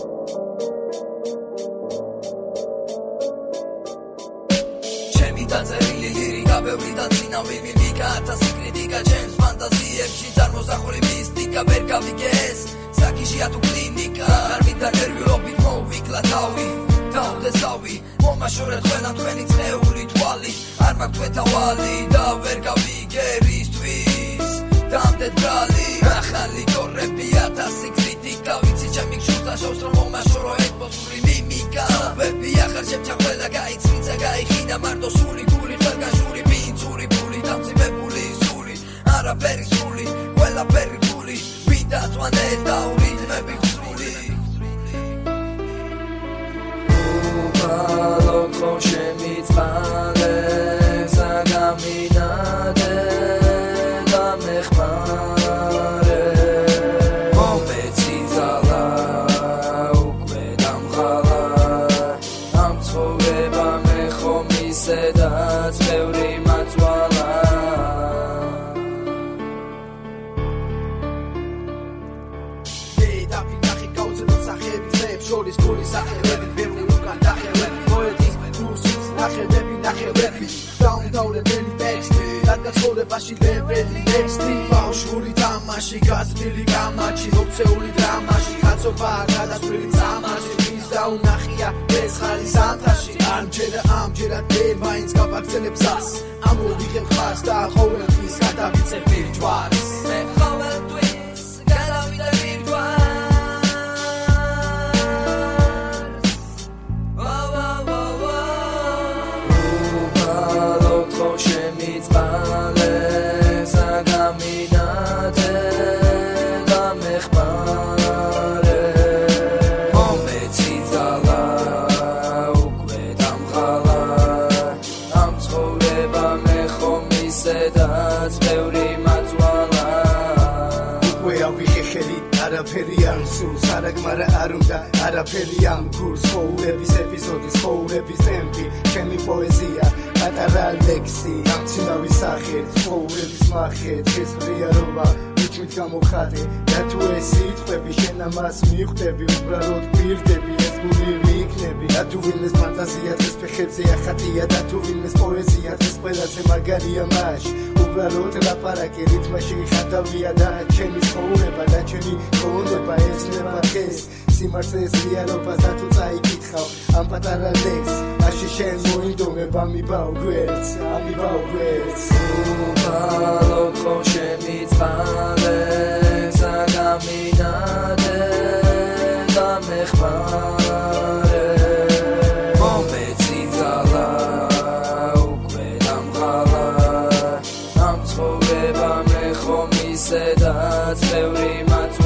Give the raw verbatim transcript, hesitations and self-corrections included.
ჩემი დაწერილი ლირიკა ბევრი და წინავი მიმიკა ათასი კრიტიკა ჩემს ფანტაზიებში წარმოსახული მისტიკა ვერ გავიგე ეს საკიშია თუ კლინიკა ხარვით და ნერვიულობით მოვიკლა თავი დაუდესავი მომაშორეთ ყველა თქვენი წეული თვალი არ მაქვს თვეთავალი და ვერ გავიგე რისთვის დამდეთ ბრალი ახალი ჯორები ათასი კრიტიკა ვიცი ჩემი გშურს და შორს რომ მომაშორო ეთბოსური მიმიკა ვები ახარ შემჩა ყველა გაიცრიცა გაიხიდა მარტო სული გული ყველგანშური ბინძური ფული დამძიმებული სული არაფერი სული ყველაფერი ფული ვიდა ძვანე და ურითმები გსული უბრალოდ ხო შემიწყალე საგამინადე და მეხმარე მომეციძალა უკვე დამხალა ამ ცხოვრება მე ხომ ისედაც ბევრი მაწვალა დეიდაფი ნახე გაუძლო სახეები ძმებს შორის გული სახეები ბევრი უკან დახევები პოეტის კურსის ნახევები ნახევები დაუნდავრებელი ტექსტი რადგან ცხოვრებაში ლეველი ტექსტი ბავშვური თამაში გაზრდილი კამაჩი მოქცეული დრამაში კაცობა გადასვლილი წამაში ვის დაუნახია ეს ხარი ზამთარში ამჯერა ამჯერად დევაინს გავაგზელებს ას ამოვიღებ ხარს და ყოველთვის გადავიწებ ვირჯვარს მე ყოველთვის გადავიწებ ვირჯვარს უბრალოდ ხო შემიწყალე საგამინადე და მეხმარე მომეციძალა უკვე დამხალა ამ ცხოვრება მე ხომ ისედაც ბევრი მაწვალა უკვე ავიღე ხელი არაფერი არ მსურს არაგმარა არ უნდა არაფერი ამ გულს ხოვურების ეპიზოდის ხოვურების ტემპი ჩემი პოეზია პატარა ლექსი ამცინავი სახით ხოვურების მახეთ შესრიარობა უჩვით გამოხატე და თუ ეს სიტყვები შენ ამას მიხვდები უბრალოდ გვირდები ეს გული მიიქნები და თუ ვინმეს ფანტაზია დღეს ფეხებზე ახატია და თუ ვინმეს პოეზია დღეს ყველაზე მაგარია მაშ უბრალოდ ლაპარაკი რითმაში ხატავია და ჩემი ცხოვრება და ჩემი გონება ეცნება დღეს სიმართლეს რეალობას და თუ წაიკითხავ ამ პატარა ლექსს მაშინ შენ მოინდომებ ამიბაო გვერდს ამიბაო გვერდს უბრალოდ ხო შემიწყალე საგამინადე და მეხმარე მომეციძალა უკვე დამხალა ამ ცხოვრება მე ხომ ისედაც ბევრი მაწვალა